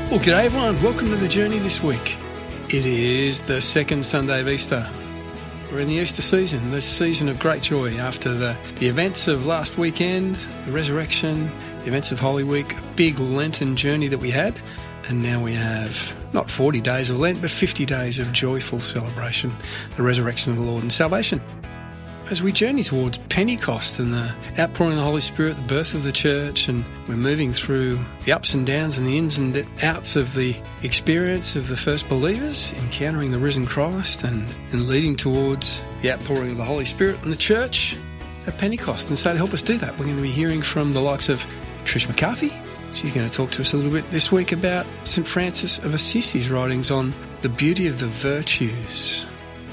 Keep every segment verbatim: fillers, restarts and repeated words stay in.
Well, g'day everyone. Welcome to the journey this week. It is the second Sunday of Easter. We're in the Easter season, the season of great joy after the, the events of last weekend, the resurrection, the events of Holy Week, a big Lenten journey that we had. And now we have not forty days of Lent, but fifty days of joyful celebration, the resurrection of the Lord and salvation. As we journey towards Pentecost and the outpouring of the Holy Spirit, the birth of the church, and we're moving through the ups and downs and the ins and outs of the experience of the first believers, encountering the risen Christ and, and leading towards the outpouring of the Holy Spirit and the church at Pentecost. And so to help us do that, we're going to be hearing from the likes of Trish McCarthy. She's going to talk to us a little bit this week about Saint Francis of Assisi's writings on the beauty of the virtues.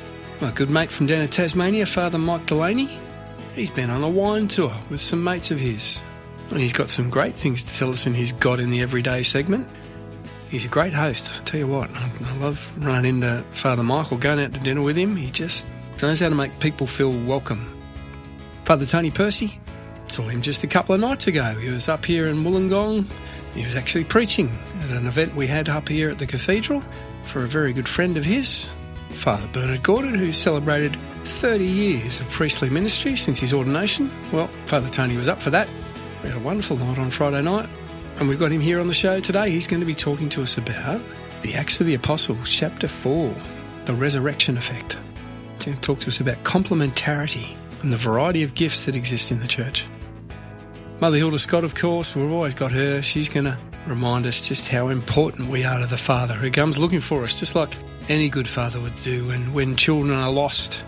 My good mate from down in Tasmania, Father Mike Delaney, he's been on a wine tour with some mates of his. And he's got some great things to tell us in his God in the Everyday segment. He's a great host. I tell you what, I, I love running into Father Mike or going out to dinner with him. He just knows how to make people feel welcome. Father Tony Percy, saw him just a couple of nights ago. He was up here in Wollongong. He was actually preaching at an event we had up here at the cathedral for a very good friend of his, Father Bernard Gordon, who celebrated thirty years of priestly ministry since his ordination. Well, Father Tony was up for that. We had a wonderful night on Friday night, and we've got him here on the show today. He's going to be talking to us about the Acts of the Apostles, chapter four, the resurrection effect. He's going to talk to us about complementarity and the variety of gifts that exist in the church. Mother Hilda Scott, of course, we've always got her. She's going to remind us just how important we are to the Father who comes looking for us, just like any good father would do when, when children are lost.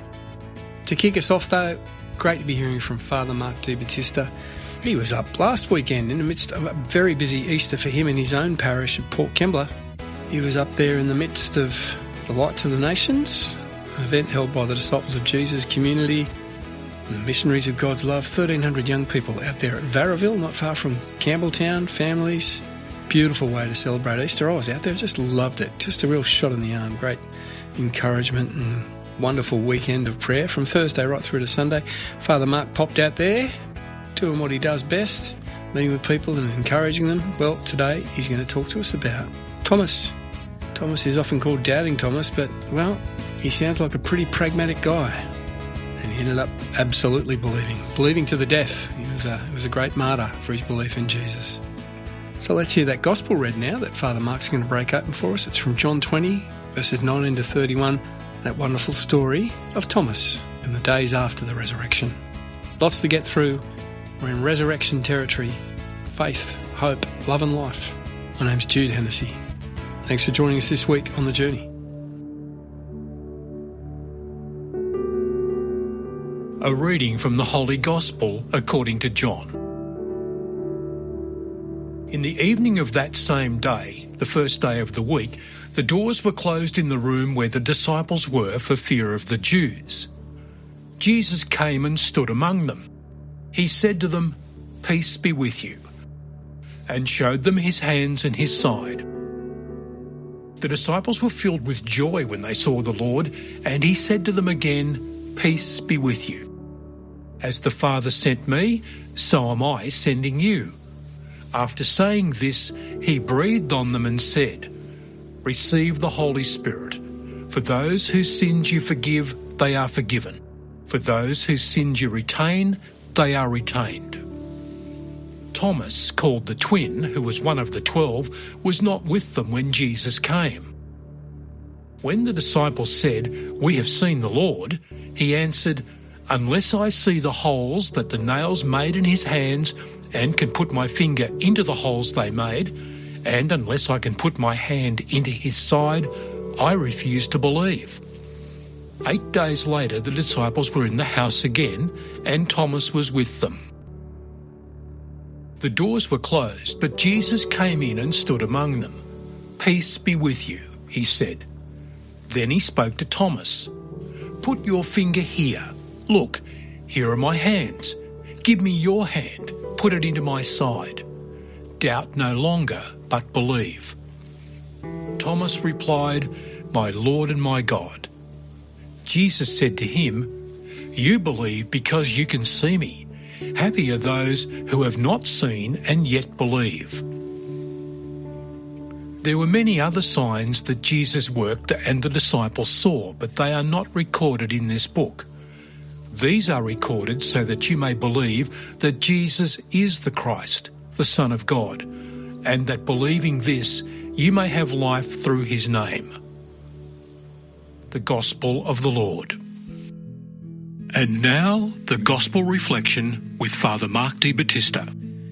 To kick us off, though, great to be hearing from Father Mark Di Battista. He was up last weekend in the midst of a very busy Easter for him in his own parish at Port Kembla. He was up there in the midst of the Light to the Nations, an event held by the Disciples of Jesus community and the Missionaries of God's Love. thirteen hundred young people out there at Varraville, not far from Campbelltown, families. Beautiful way to celebrate Easter. I was out there, just loved it. Just a real shot in the arm. Great encouragement and wonderful weekend of prayer from Thursday right through to Sunday. Father Mark popped out there, doing what he does best, meeting with people and encouraging them. Well, today he's going to talk to us about Thomas. Thomas is often called Doubting Thomas, but, well, he sounds like a pretty pragmatic guy. And he ended up absolutely believing, believing to the death. He was a, he was a great martyr for his belief in Jesus. So let's hear that gospel read now that Father Mark's going to break open for us. It's from John twenty, verses nineteen to thirty-one, that wonderful story of Thomas in the days after the resurrection. Lots to get through. We're in resurrection territory. Faith, hope, love and life. My name's Jude Hennessy. Thanks for joining us this week on The Journey. A reading from the Holy Gospel according to John. In the evening of that same day, the first day of the week, the doors were closed in the room where the disciples were for fear of the Jews. Jesus came and stood among them. He said to them, "Peace be with you," and showed them his hands and his side. The disciples were filled with joy when they saw the Lord, and he said to them again, "Peace be with you. As the Father sent me, so am I sending you." After saying this, he breathed on them and said, "Receive the Holy Spirit. For those whose sins you forgive, they are forgiven. For those whose sins you retain, they are retained." Thomas, called the twin, who was one of the twelve, was not with them when Jesus came. When the disciples said, "We have seen the Lord," he answered, "Unless I see the holes that the nails made in his hands, and can put my finger into the holes they made, and unless I can put my hand into his side, I refuse to believe." Eight days later, the disciples were in the house again, and Thomas was with them. The doors were closed, but Jesus came in and stood among them. "Peace be with you," he said. Then he spoke to Thomas. "Put your finger here. Look, here are my hands. Give me your hand. Put it into my side. Doubt no longer, but believe." Thomas replied, "My Lord and my God." Jesus said to him, "You believe because you can see me. Happy are those who have not seen and yet believe." There were many other signs that Jesus worked and the disciples saw, but they are not recorded in this book. These are recorded so that you may believe that Jesus is the Christ, the Son of God, and that believing this, you may have life through his name. The Gospel of the Lord. And now, the Gospel Reflection with Father Mark Di Battista.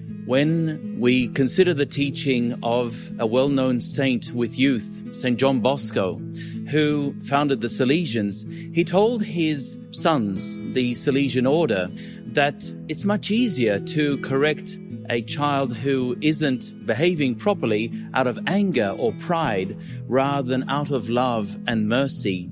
When we consider the teaching of a well-known saint with youth, Saint John Bosco, who founded the Salesians, he told his sons, the Salesian order, that it's much easier to correct a child who isn't behaving properly out of anger or pride rather than out of love and mercy.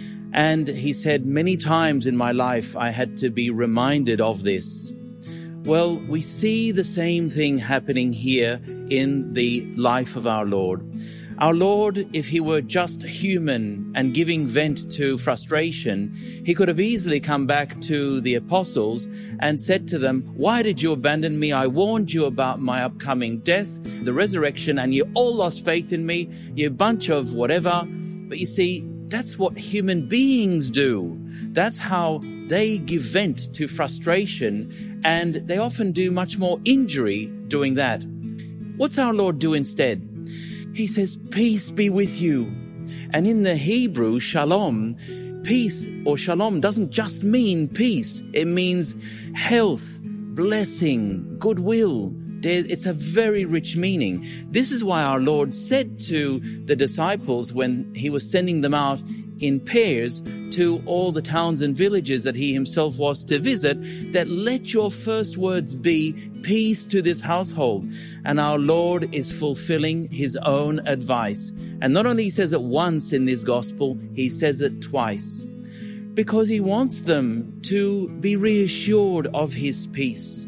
And he said, many times in my life I had to be reminded of this. Well, we see the same thing happening here in the life of our Lord. Our Lord, if he were just human and giving vent to frustration, he could have easily come back to the apostles and said to them, "Why did you abandon me? I warned you about my upcoming death, the resurrection, and you all lost faith in me, you bunch of whatever." But you see, that's what human beings do. That's how they give vent to frustration, and they often do much more injury doing that. What's our Lord do instead? He says, "Peace be with you." And in the Hebrew, shalom, peace or shalom doesn't just mean peace. It means health, blessing, goodwill. It's a very rich meaning. This is why our Lord said to the disciples when he was sending them out in pairs to all the towns and villages that he himself was to visit, that let your first words be peace to this household. And our Lord is fulfilling his own advice. And not only he says it once in this gospel, he says it twice. Because he wants them to be reassured of his peace.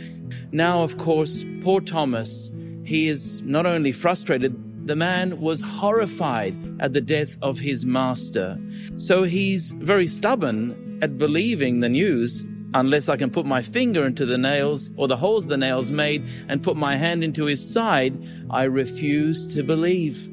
Now, of course, poor Thomas, he is not only frustrated, the man was horrified at the death of his master. So he's very stubborn at believing the news. Unless I can put my finger into the nails or the holes the nails made and put my hand into his side, I refuse to believe.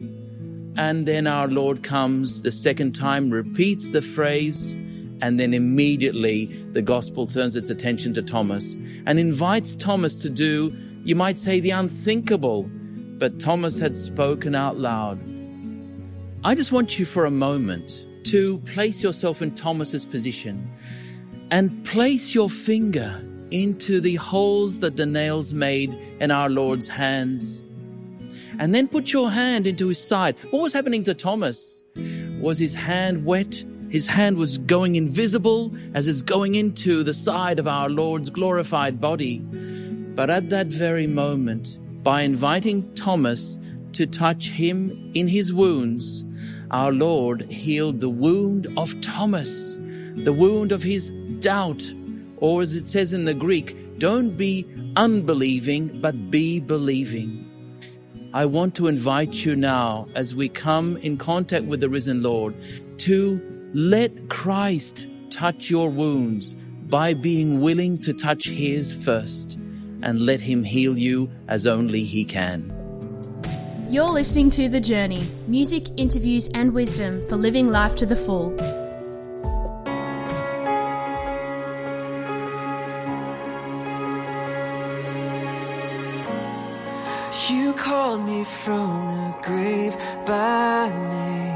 And then our Lord comes the second time, repeats the phrase, and then immediately the gospel turns its attention to Thomas and invites Thomas to do, you might say, the unthinkable. But Thomas had spoken out loud. I just want you for a moment to place yourself in Thomas's position and place your finger into the holes that the nails made in our Lord's hands. And then put your hand into his side. What was happening to Thomas? Was his hand wet? His hand was going invisible as it's going into the side of our Lord's glorified body. But at that very moment, by inviting Thomas to touch him in his wounds, our Lord healed the wound of Thomas, the wound of his doubt, or as it says in the Greek, don't be unbelieving, but be believing. I want to invite you now, as we come in contact with the risen Lord, to let Christ touch your wounds by being willing to touch his first, and let him heal you as only he can. You're listening to The Journey, music, interviews and wisdom for living life to the full. You called me from the grave by name.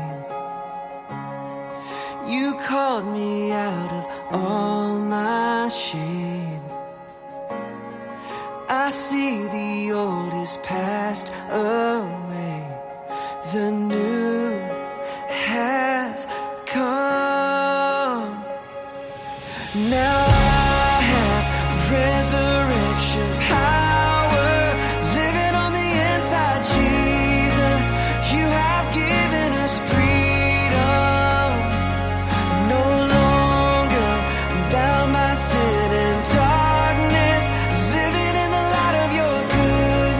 You called me out of all my shame. I see the old is passed away. The new has come. Now I have resurrection power living on the inside, Jesus. You have given us freedom. No longer bound by sin and darkness, living in the light of your goodness.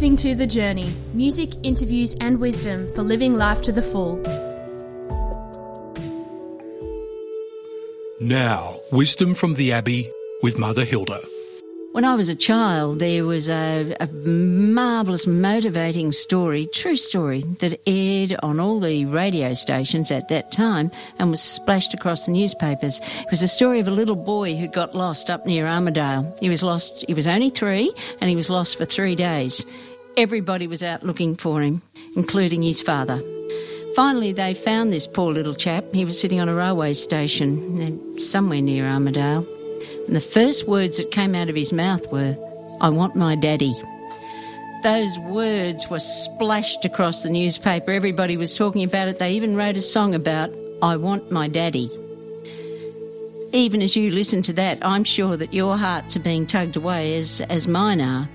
listening to The Journey, music, interviews and wisdom for living life to the full. Now, wisdom from the Abbey with Mother Hilda. When I was a child, there was a, a marvellous, motivating story, true story, that aired on all the radio stations at that time and was splashed across the newspapers. It was a story of a little boy who got lost up near Armidale. He was lost, he was only three, and he was lost for three days. Everybody was out looking for him, including his father. Finally, they found this poor little chap. He was sitting on a railway station somewhere near Armidale. And the first words that came out of his mouth were, "I want my daddy." Those words were splashed across the newspaper. Everybody was talking about it. They even wrote a song about, "I want my daddy." Even as you listen to that, I'm sure that your hearts are being tugged away as, as mine are.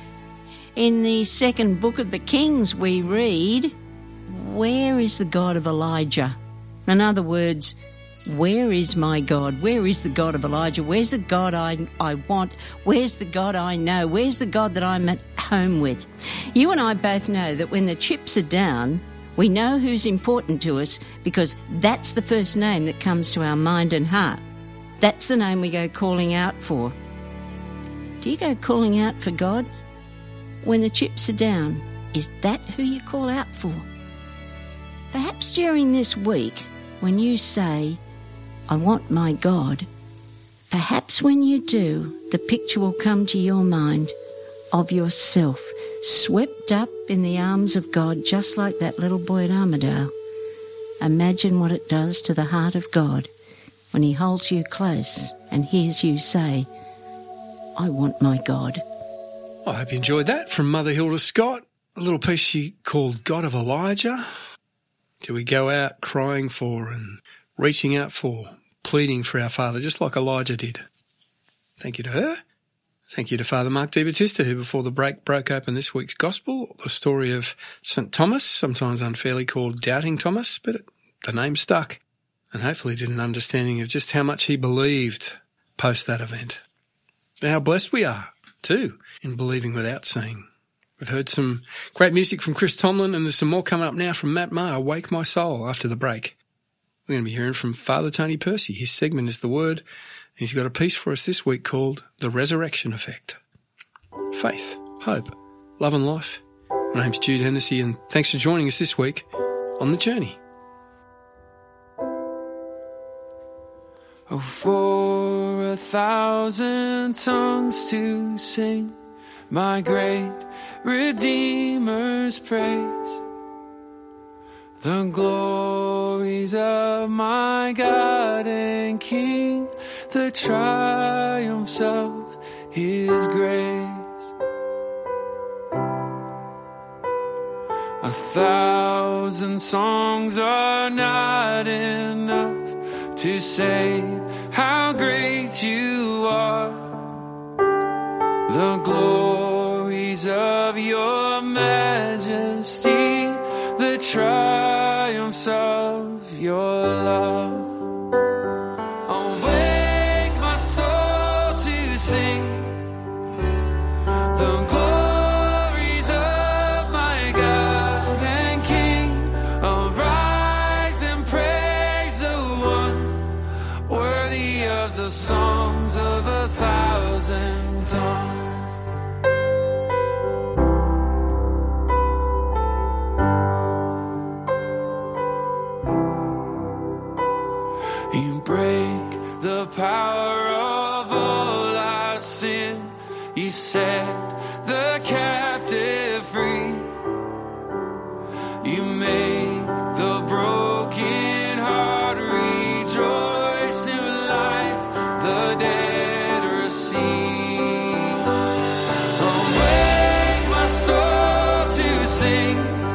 In the second book of the Kings, we read, "Where is the God of Elijah?" In other words, where is my God? Where is the God of Elijah? Where's the God I, I want? Where's the God I know? Where's the God that I'm at home with? You and I both know that when the chips are down, we know who's important to us because that's the first name that comes to our mind and heart. That's the name we go calling out for. Do you go calling out for God? When the chips are down, is that who you call out for? Perhaps during this week, when you say, "I want my God," perhaps when you do, the picture will come to your mind of yourself, swept up in the arms of God, just like that little boy at Armidale. Imagine what it does to the heart of God when he holds you close and hears you say, "I want my God." I hope you enjoyed that from Mother Hilda Scott. A little piece she called God of Elijah. Do we go out crying for and reaching out for, pleading for our Father, just like Elijah did? Thank you to her. Thank you to Father Mark Di Battista, who before the break broke open this week's Gospel, the story of Saint Thomas, sometimes unfairly called Doubting Thomas, but it, the name stuck, and hopefully did an understanding of just how much he believed post that event. How blessed we are, too, in believing without seeing. We've heard some great music from Chris Tomlin, and there's some more coming up now from Matt Maher, "Wake My Soul," after the break. We're going to be hearing from Father Tony Percy. His segment is The Word, and he's got a piece for us this week called The Resurrection Effect. Faith, hope, love and life. My name's Jude Hennessy, and thanks for joining us this week on The Journey. Oh, for a thousand tongues to sing my great Redeemer's praise, the glories of my God and King, the triumphs of His grace. A thousand songs are not enough to say how great you are. The glories of your majesty, the triumphs of your love. Awake my soul to sing the glories of my God and King. Arise and praise the one worthy of the songs of a thousand tongues. You break the power of all our sin. You set the captive free. You make the broken heart rejoice. New life the dead receive. Awake my soul to sing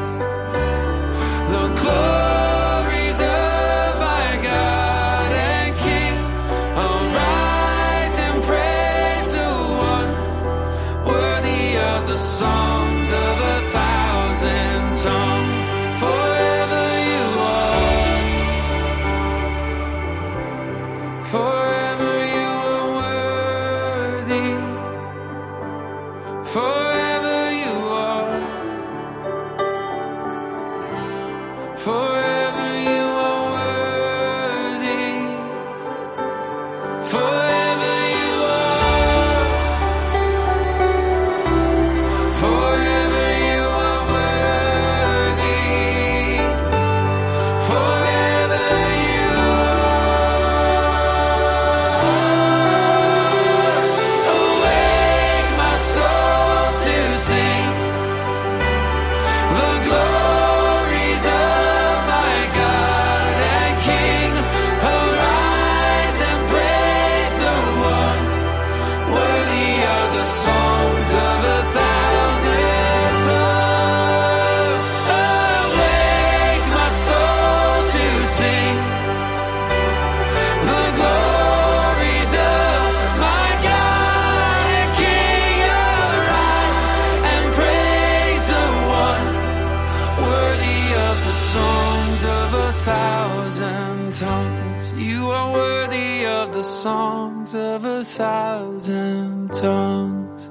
the glories of my God and King. Arise and praise the one worthy of the songs of a thousand tongues. For Forever you are worthy. Forever you are. Forever you are worthy. Forever you are. Awake my soul to sing the glories of my God and King. Arise and praise the one worthy of the songs of a thousand tongues. Awake my soul to sing the glories of my God and King. Arise and praise the one worthy of the songs of a thousand tongues. You are worthy of the songs of a thousand tongues.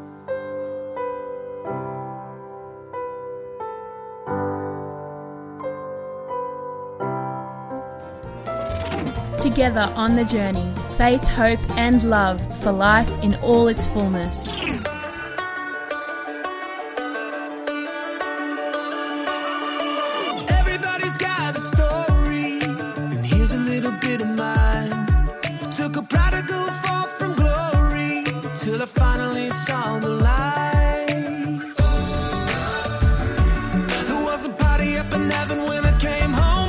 Together on the journey, faith, hope and love for life in all its fullness. Everybody's got a story, and here's a little bit of mine. Took a prodigal fall from glory till I finally saw the light. There was a party up in heaven when I came home.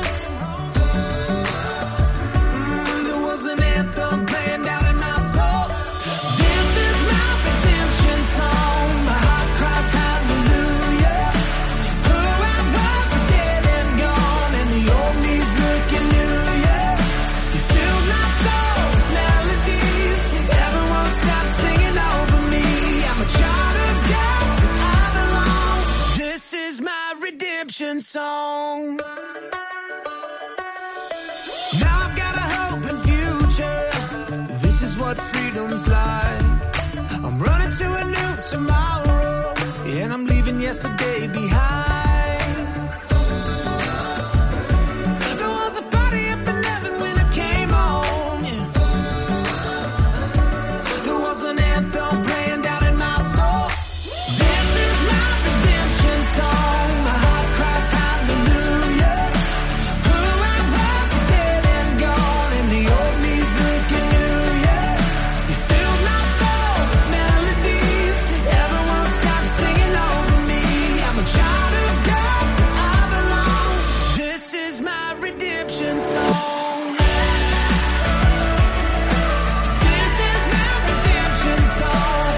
Mm, there was an anthem playing down in my soul. This is my redemption song. My heart cries hallelujah. Who I was is dead and gone, and the old me's looking new, yeah. You filled my soul with melodies. Everyone stopped singing over me. I'm a child of God, I belong. This is my redemption song. Now I've got a hope and future. This is what freedom's like. I'm running to a new tomorrow, and I'm leaving yesterday behind. There was a party up in heaven when I came home, yeah. There was an anthem playing down in my soul. This is my redemption song. My heart cries hallelujah. Who I was is dead and gone, and the old me's looking new, yeah. You filled my soul with melodies. Everyone stopped singing over me. I'm a child of God, I belong. This is my redemption song. This is my redemption song.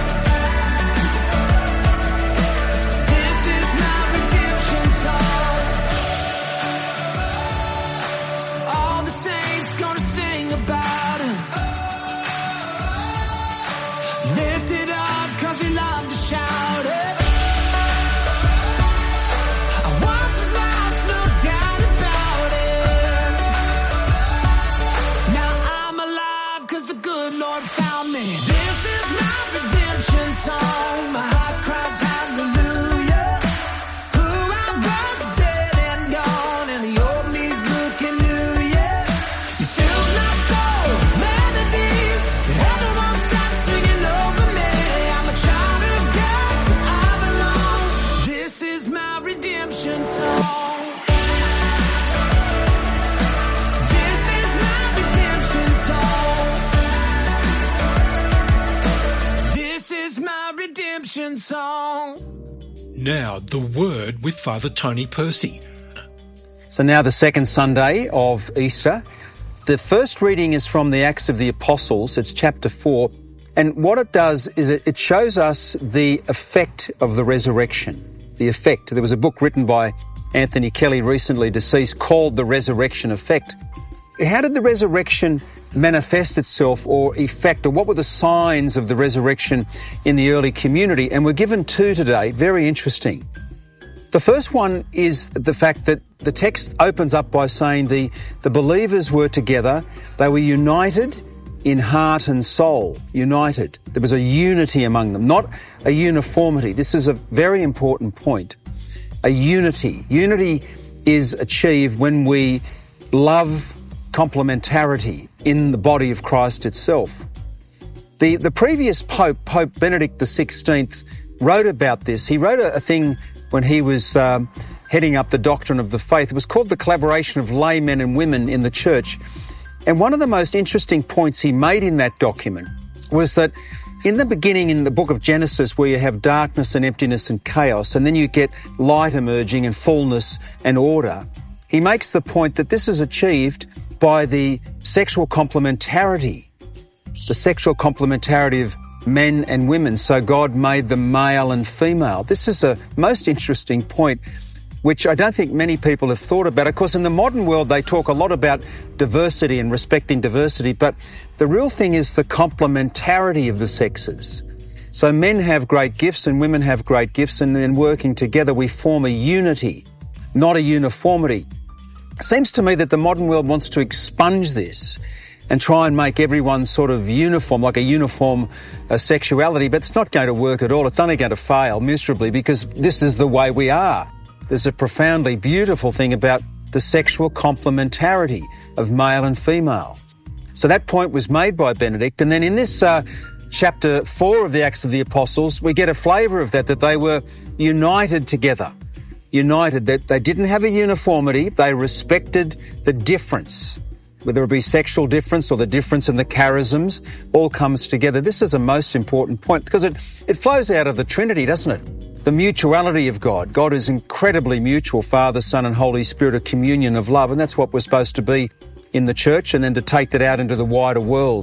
This is my redemption song. All the saints gonna sing about it. Lift it up, cause we love to shout it. I once was lost, no doubt about it. Now I'm alive, cause the good Lord found me. This is my redemption song. My heart cries hallelujah. Who I was is dead and gone, and the old me's looking new, yeah. You filled my soul with melodies. Everyone stopped singing over me. I'm a child of God, I belong. This is my redemption song. This is my redemption song. This is my redemption song. Now, the Word with Father Tony Percy. So now the second Sunday of Easter. The first reading is from the Acts of the Apostles. It's chapter four. And what it does is it, it shows us the effect of the resurrection. The effect. There was a book written by Anthony Kelly, recently deceased, called The Resurrection Effect. How did the resurrection manifest itself or effect, or what were the signs of the resurrection in the early community? And we're given two today, very interesting. The first one is the fact that the text opens up by saying the, the believers were together, they were united in heart and soul, united. There was a unity among them, not a uniformity. This is a very important point. A unity. Unity is achieved when we love complementarity in the body of Christ itself. The, the previous Pope, Pope Benedict the sixteenth, wrote about this. He wrote a, a thing when he was um, heading up the doctrine of the faith. It was called The Collaboration of Laymen and Women in the Church. And one of the most interesting points he made in that document was that in the beginning, in the book of Genesis, where you have darkness and emptiness and chaos, and then you get light emerging and fullness and order, he makes the point that this is achieved by the sexual complementarity, the sexual complementarity of men and women. So God made them male and female. This is a most interesting point, which I don't think many people have thought about. Of course, in the modern world, they talk a lot about diversity and respecting diversity, but the real thing is the complementarity of the sexes. So men have great gifts and women have great gifts, and then working together, we form a unity, not a uniformity. It seems to me that the modern world wants to expunge this and try and make everyone sort of uniform, like a uniform uh, sexuality, but it's not going to work at all. It's only going to fail miserably because this is the way we are. There's a profoundly beautiful thing about the sexual complementarity of male and female. So that point was made by Benedict. And then in this uh, chapter four of the Acts of the Apostles, we get a flavour of that, that they were united together. United, that they didn't have a uniformity, they respected the difference. Whether it be sexual difference or the difference in the charisms, all comes together. This is a most important point because it, it flows out of the Trinity, doesn't it? The mutuality of God. God is incredibly mutual, Father, Son and Holy Spirit, a communion of love, and that's what we're supposed to be in the church and then to take that out into the wider world.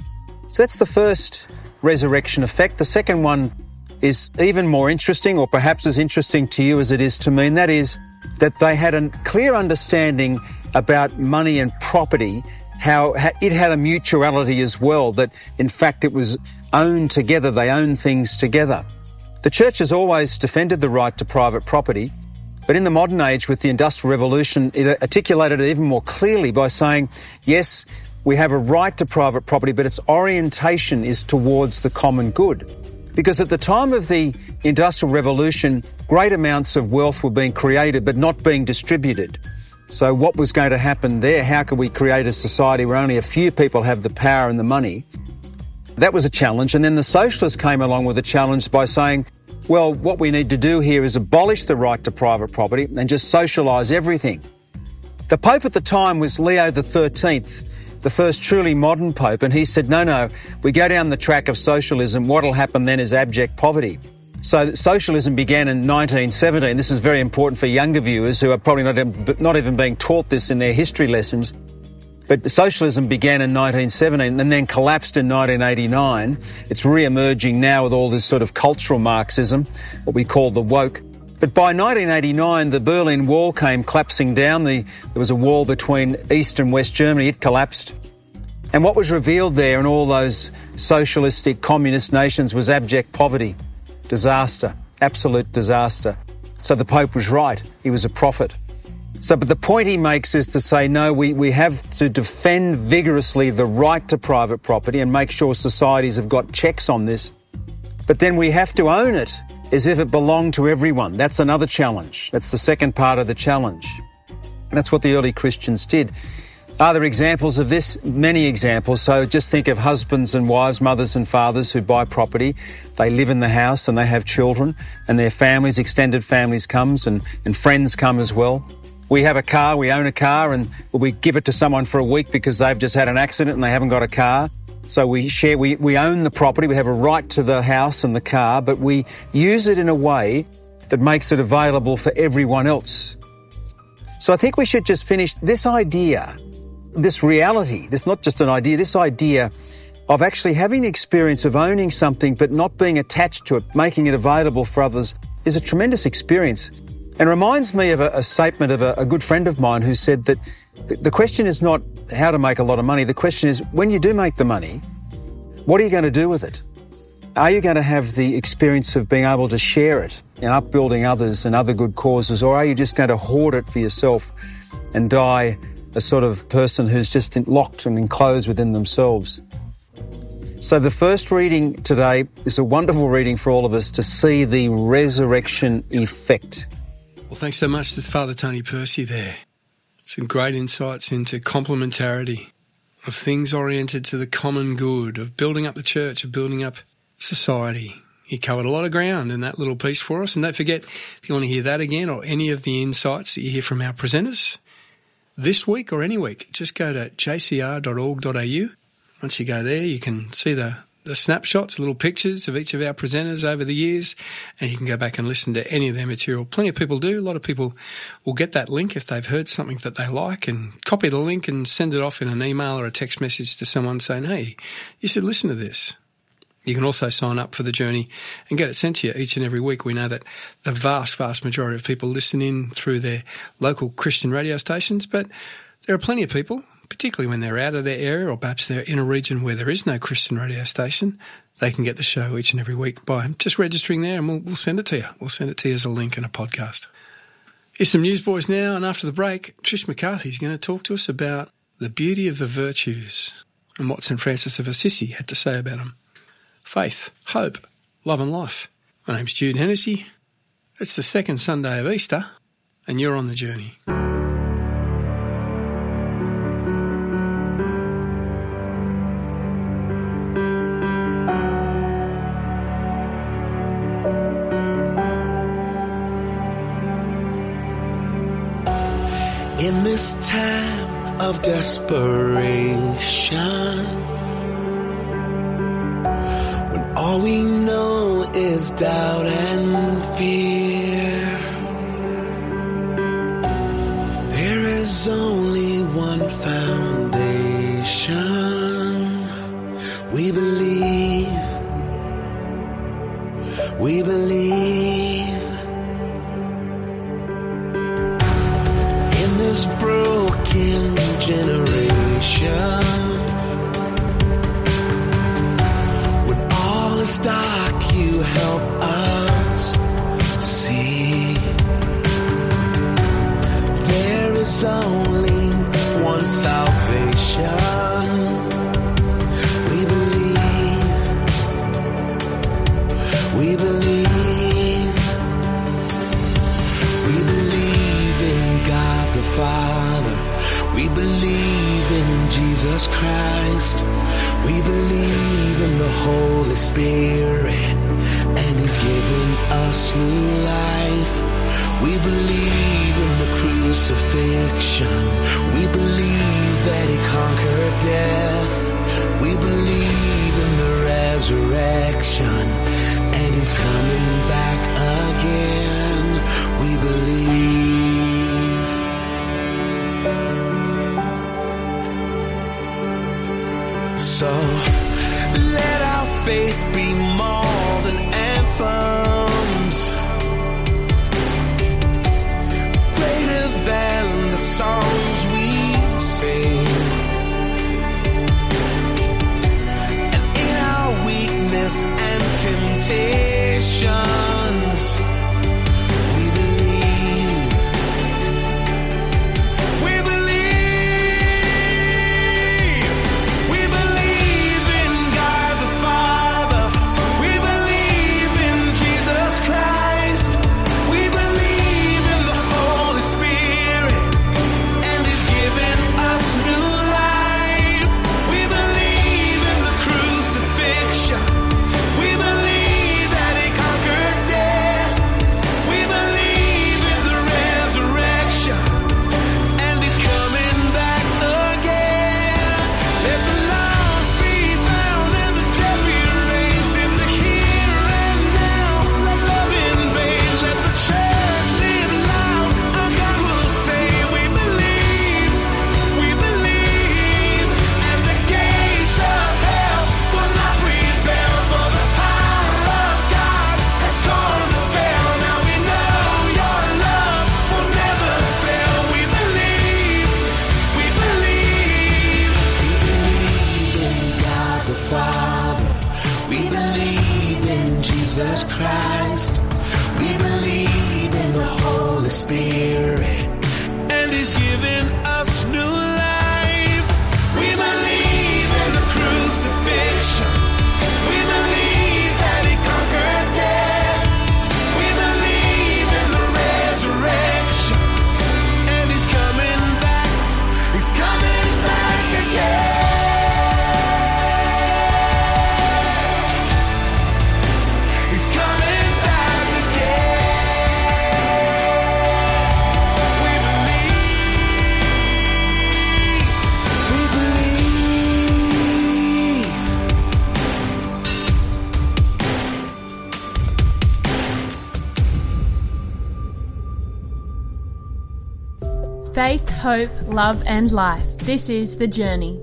So that's the first resurrection effect. The second one is even more interesting, or perhaps as interesting to you as it is to me, and that is that they had a clear understanding about money and property, how it had a mutuality as well, that in fact it was owned together, they owned things together. The church has always defended the right to private property, but in the modern age with the Industrial Revolution, it articulated it even more clearly by saying, yes, we have a right to private property, but its orientation is towards the common good. Because at the time of the Industrial Revolution, great amounts of wealth were being created but not being distributed. So what was going to happen there? How could we create a society where only a few people have the power and the money? That was a challenge. And then the socialists came along with a challenge by saying, well, what we need to do here is abolish the right to private property and just socialise everything. The Pope at the time was Leo the thirteenth, the first truly modern Pope, and he said, no, no, we go down the track of socialism, what'll happen then is abject poverty. So socialism began in nineteen seventeen. This is very important for younger viewers who are probably not, not even being taught this in their history lessons. But socialism began in nineteen seventeen and then collapsed in nineteen eighty-nine. It's re-emerging now with all this sort of cultural Marxism, what we call the woke. But by nineteen eighty-nine, the Berlin Wall came collapsing down. The, there was a wall between East and West Germany. It collapsed. And what was revealed there in all those socialistic communist nations was abject poverty, disaster, absolute disaster. So the Pope was right. He was a prophet. So, but the point he makes is to say, no, we, we have to defend vigorously the right to private property and make sure societies have got checks on this. But then we have to own it as if it belonged to everyone. That's another challenge. That's the second part of the challenge. That's what the early Christians did. Are there examples of this? Many examples. So just think of husbands and wives, mothers and fathers who buy property. They live in the house and they have children and their families, extended families comes and, and friends come as well. We have a car, we own a car, and we give it to someone for a week because they've just had an accident and they haven't got a car. So we share, we, we own the property, we have a right to the house and the car, but we use it in a way that makes it available for everyone else. So I think we should just finish this idea, this reality, this not just an idea, this idea of actually having the experience of owning something but not being attached to it, making it available for others, is a tremendous experience. And reminds me of a, a statement of a, a good friend of mine who said that the, the question is not how to make a lot of money. The question is, when you do make the money, what are you going to do with it? Are you going to have the experience of being able to share it and upbuilding others and other good causes, or are you just going to hoard it for yourself and die a sort of person who's just locked and enclosed within themselves? So the first reading today is a wonderful reading for all of us to see the resurrection effect. Well, thanks so much to Father Tony Percy there. Some great insights into complementarity, of things oriented to the common good, of building up the church, of building up society. He covered a lot of ground in that little piece for us. And don't forget, if you want to hear that again or any of the insights that you hear from our presenters this week or any week, just go to j c r dot org dot a u. Once you go there, you can see the, the snapshots, little pictures of each of our presenters over the years, and you can go back and listen to any of their material. Plenty of people do. A lot of people will get that link if they've heard something that they like and copy the link and send it off in an email or a text message to someone saying, hey, you should listen to this. You can also sign up for the journey and get it sent to you each and every week. We know that the vast, vast majority of people listen in through their local Christian radio stations, but there are plenty of people, particularly when they're out of their area or perhaps they're in a region where there is no Christian radio station, they can get the show each and every week by just registering there, and we'll, we'll send it to you. We'll send it to you as a link and a podcast. Here's some newsboys now, and after the break, Trish McCarthy is going to talk to us about the beauty of the virtues and what Saint Francis of Assisi had to say about them. Faith, hope, love and life. My name's Jude Hennessy. It's the second Sunday of Easter, and you're on the journey. In this time of desperation, all we know is doubt and fear, there is only one foundation. We believe, we believe in this broken generation. Dark, you help us see there is only one salvation. We believe, we believe, we believe in God the Father. We believe in Jesus Christ. We believe in the Holy Spirit, and He's given us new life. We believe in the crucifixion. We believe that He conquered death. We believe in the resurrection, and He's coming back again. We believe. So let our faith be more than anthems, greater than the songs we sing. And in our weakness and temptations, we believe, we believe, we believe in God the Father. We believe in Jesus Christ. We believe in the Holy Spirit, and He's given us new life. We believe in the crucifixion. We believe that He conquered death. We believe in the resurrection, and He's coming back again. Let the lost be found and the dead be raised in the here and now. Let love invade, let the church live loud. Our God will say, we believe, we believe, and the gates of hell will not prevail, for the power of God has torn the veil. Now we know your love will never fail. We believe, we believe, we believe in God the Father. We believe in Jesus Christ. We believe in the Holy Spirit, and He's given us new life. We believe in the crucifixion. We believe that He conquered death. We believe in the resurrection. Faith, hope, love and life. This is The Journey.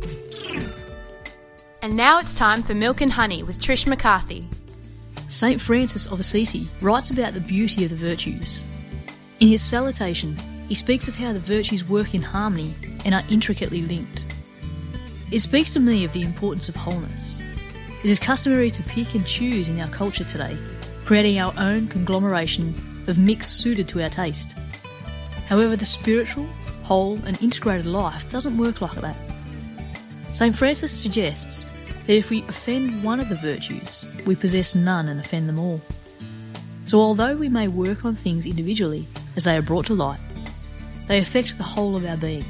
And now it's time for Milk and Honey with Trish McCarthy. Saint Francis of Assisi writes about the beauty of the virtues. In his Salutation, he speaks of how the virtues work in harmony and are intricately linked. It speaks to me of the importance of wholeness. It is customary to pick and choose in our culture today, creating our own conglomeration of mix suited to our taste. However, the spiritual, whole and integrated life doesn't work like that. Saint Francis suggests that if we offend one of the virtues, we possess none and offend them all. So although we may work on things individually as they are brought to light, they affect the whole of our being.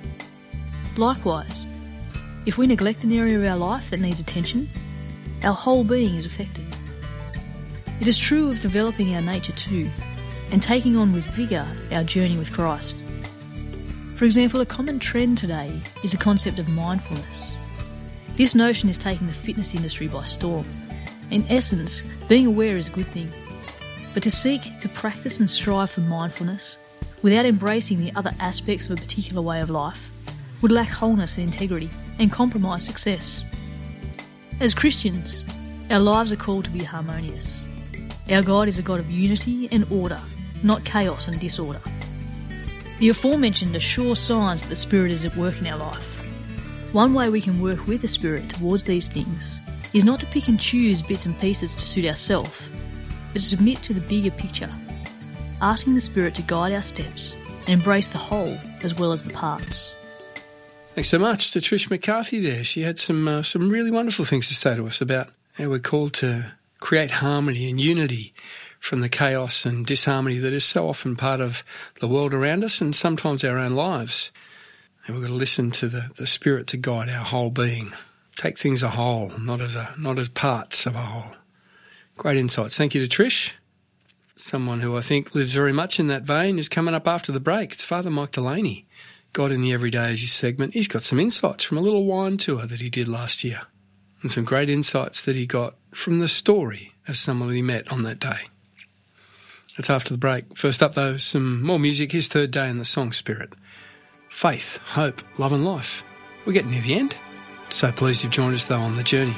Likewise, if we neglect an area of our life that needs attention, our whole being is affected. It is true of developing our nature too, and taking on with vigour our journey with Christ. For example, a common trend today is the concept of mindfulness. This notion is taking the fitness industry by storm. In essence, being aware is a good thing. But to seek to practice and strive for mindfulness without embracing the other aspects of a particular way of life would lack wholeness and integrity and compromise success. As Christians, our lives are called to be harmonious. Our God is a God of unity and order, not chaos and disorder. The aforementioned are sure signs that the Spirit is at work in our life. One way we can work with the Spirit towards these things is not to pick and choose bits and pieces to suit ourselves, but to submit to the bigger picture, asking the Spirit to guide our steps and embrace the whole as well as the parts. Thanks so much to Trish McCarthy there. She had some uh, some really wonderful things to say to us about how we're called to create harmony and unity from the chaos and disharmony that is so often part of the world around us and sometimes our own lives. And we've got to listen to the, the Spirit to guide our whole being. Take things a whole, not as a not as parts of a whole. Great insights. Thank you to Trish. Someone who I think lives very much in that vein is coming up after the break. It's Father Mike Delaney. God in the Everyday is his segment. He's got some insights from a little wine tour that he did last year and some great insights that he got from the story of someone that he met on that day. That's after the break. First up, though, some more music. His third day in the song Spirit. Faith, hope, love and life. We're getting near the end. So pleased you've joined us, though, on The Journey.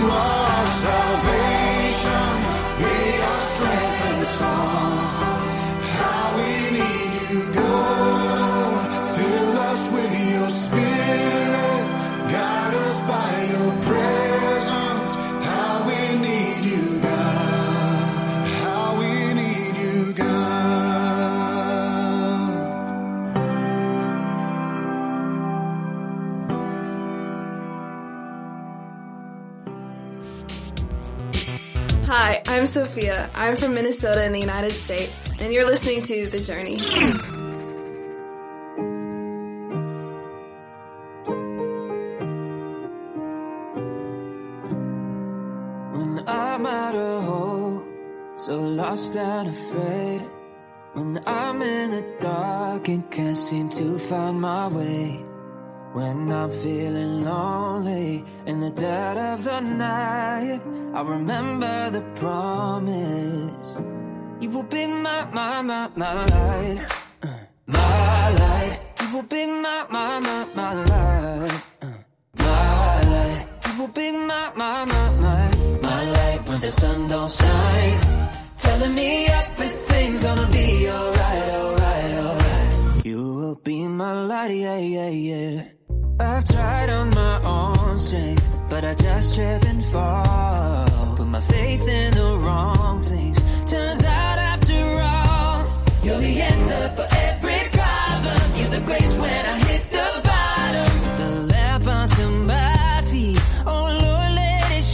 are salvation, we are strength and song. How we need you, God. Fill us with your spirit, guide us by your presence. How we need you, God. How we need you, God. Hi, I'm Sophia. I'm from Minnesota in the United States, and you're listening to The Journey. When I'm out of hope, so lost and afraid. When I'm in the dark and can't seem to find my way. When I'm feeling lonely in the dead of the night, I remember the promise. You will be my, my, my, my light. Uh, my light. You will be my, my, my, my light. Uh, my light. You will be my, my, my, my, my light when the sun don't shine. Telling me everything's gonna be alright, alright, alright. You will be my light, yeah, yeah, yeah. I've tried on my own strength, but I just trip and fall. Put my faith in the wrong things. Turns out after all, you're the answer for every problem. You're the grace when I hit the bottom. The lamp unto my feet. Oh Lord, let it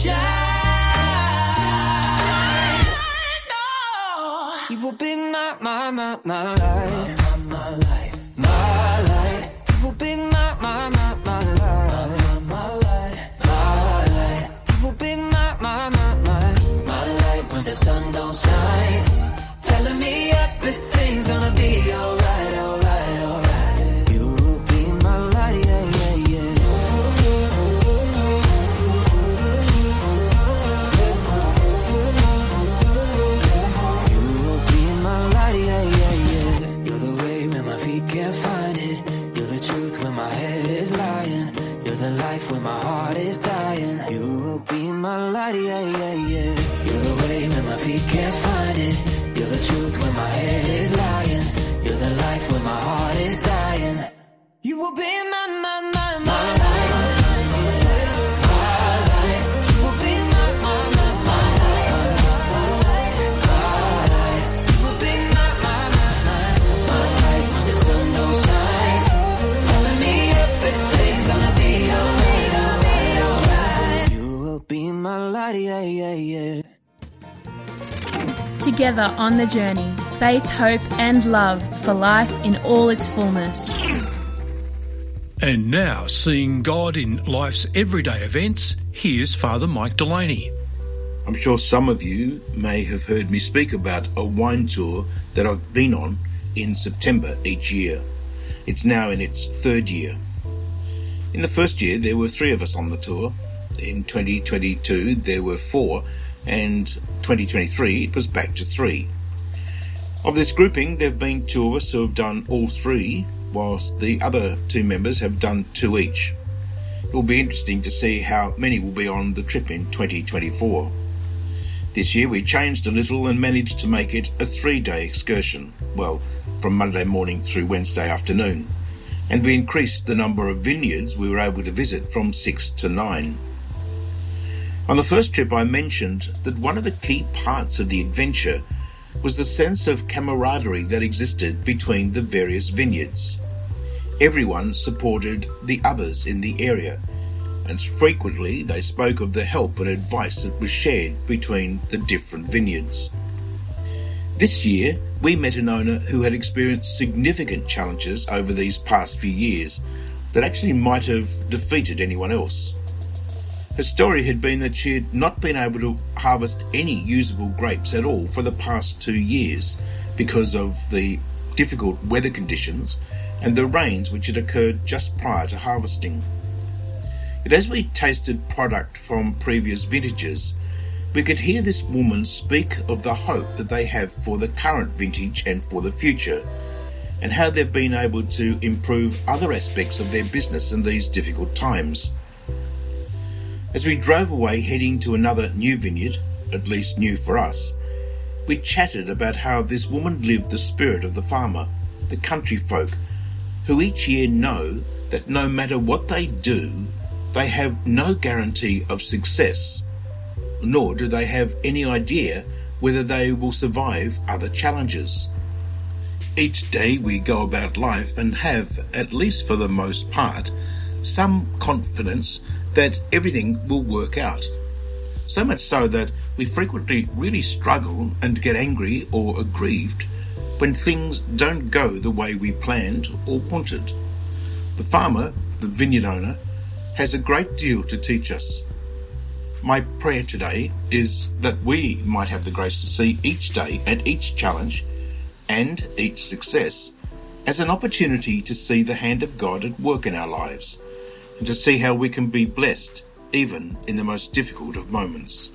shine. Oh, you will be my, my, my, my light. My, my light. My light. You will be my, my, my. The sun don't shine, telling me everything's gonna be alright, alright, alright. You will be my light, yeah, yeah, yeah. You will be my light, yeah, yeah, yeah. You're the way when my feet can't find it. You're the truth when my head is lying. You're the life when my heart is dying. You will be my light, yeah, yeah, yeah. You're the way when my feet can't find it. You're the truth when my head is lying. You're the life when my heart is dying. You will be my, my, my, my light. My light. You will be my, my, my, my light. My light. My light. You will be my, my, my, my, my light when the sun don't shine. Telling me everything's gonna be alright, alright, alright. You will be my light, yeah, yeah, yeah. Together on the journey, faith, hope and love for life in all its fullness. And now, seeing God in life's everyday events, here's Father Mike Delaney. I'm sure some of you may have heard me speak about a wine tour that I've been on in September each year. It's now in its third year. In the first year, there were three of us on the tour. In twenty twenty-two, there were four, and twenty twenty-three, it was back to three. Of this grouping, there have been two of us who have done all three, whilst the other two members have done two each. It will be interesting to see how many will be on the trip in twenty twenty-four. This year we changed a little and managed to make it a three-day excursion, well, from Monday morning through Wednesday afternoon, and we increased the number of vineyards we were able to visit from six to nine. On the first trip I mentioned that one of the key parts of the adventure was the sense of camaraderie that existed between the various vineyards. Everyone supported the others in the area, and frequently they spoke of the help and advice that was shared between the different vineyards. This year, we met an owner who had experienced significant challenges over these past few years that actually might have defeated anyone else. Her story had been that she had not been able to harvest any usable grapes at all for the past two years because of the difficult weather conditions and the rains which had occurred just prior to harvesting. Yet as we tasted product from previous vintages, we could hear this woman speak of the hope that they have for the current vintage and for the future, and how they've been able to improve other aspects of their business in these difficult times. As we drove away heading to another new vineyard, at least new for us, we chatted about how this woman lived the spirit of the farmer, the country folk, who each year know that no matter what they do, they have no guarantee of success, nor do they have any idea whether they will survive other challenges. Each day we go about life and have, at least for the most part, some confidence that everything will work out. So much so that we frequently really struggle and get angry or aggrieved when things don't go the way we planned or wanted. The farmer, the vineyard owner, has a great deal to teach us. My prayer today is that we might have the grace to see each day and each challenge and each success as an opportunity to see the hand of God at work in our lives, and to see how we can be blessed even in the most difficult of moments.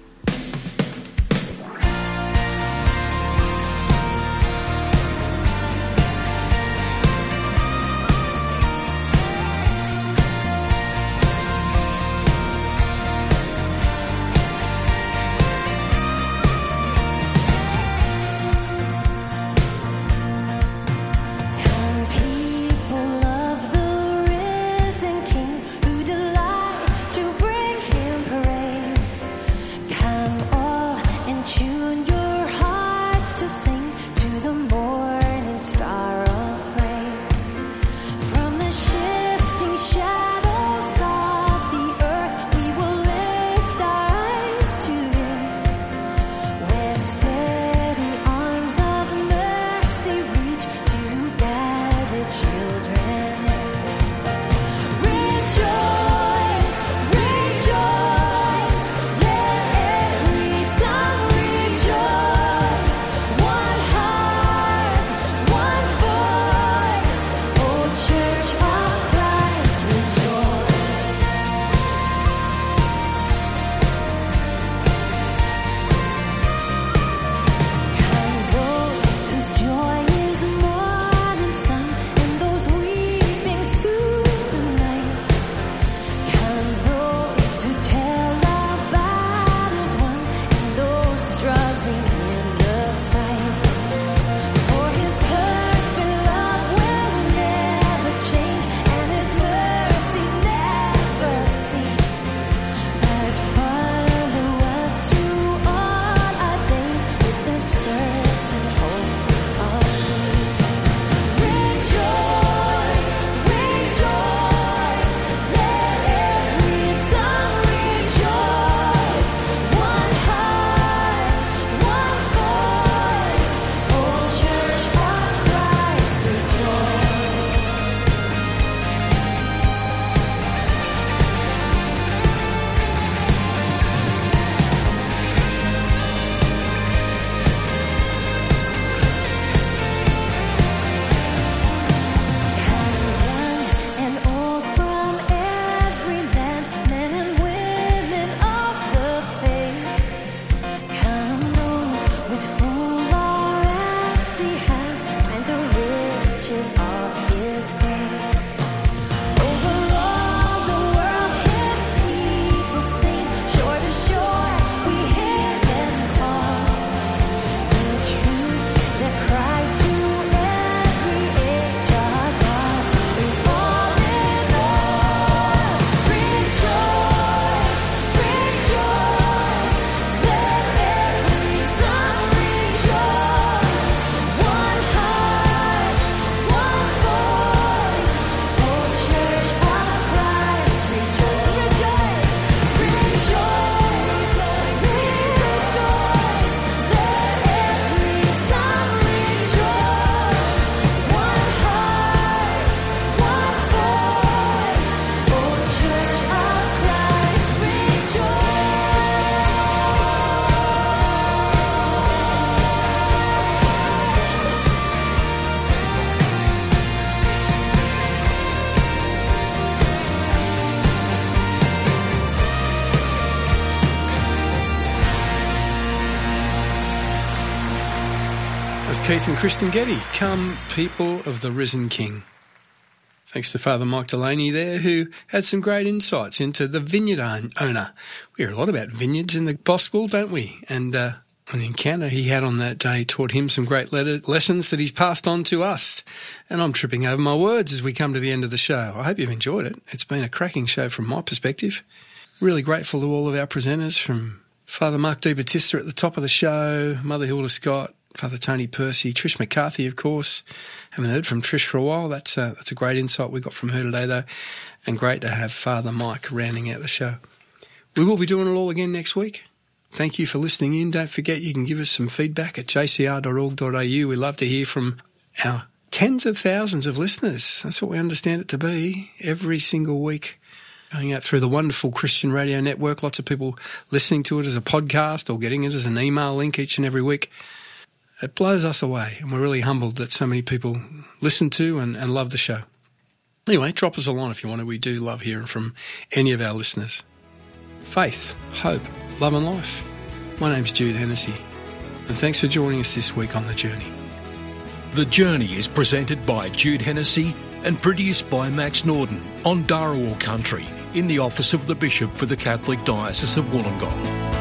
Keith and Kristen Getty, come people of the risen King. Thanks to Father Mike Delaney there, who had some great insights into the vineyard own- owner. We hear a lot about vineyards in the gospel, don't we? And uh, an encounter he had on that day taught him some great letter- lessons that he's passed on to us. And I'm tripping over my words as we come to the end of the show. I hope you've enjoyed it. It's been a cracking show from my perspective. Really grateful to all of our presenters, from Father Mark Di Battista at the top of the show, Mother Hilda Scott, Father Tony Percy, Trish McCarthy, of course. Haven't heard from Trish for a while. That's a, that's a great insight we got from her today, though. And great to have Father Mike rounding out the show. We will be doing it all again next week. Thank you for listening in. Don't forget you can give us some feedback at j c r dot org dot a u. We love to hear from our tens of thousands of listeners. That's what we understand it to be every single week. Going out through the wonderful Christian Radio Network. Lots of people listening to it as a podcast or getting it as an email link each and every week. It blows us away, and we're really humbled that so many people listen to and, and love the show. Anyway, drop us a line if you want to. We do love hearing from any of our listeners. Faith, hope, love and life. My name's Jude Hennessy, and thanks for joining us this week on The Journey. The Journey is presented by Jude Hennessy and produced by Max Norden on Dharawal country in the office of the Bishop for the Catholic Diocese of Wollongong.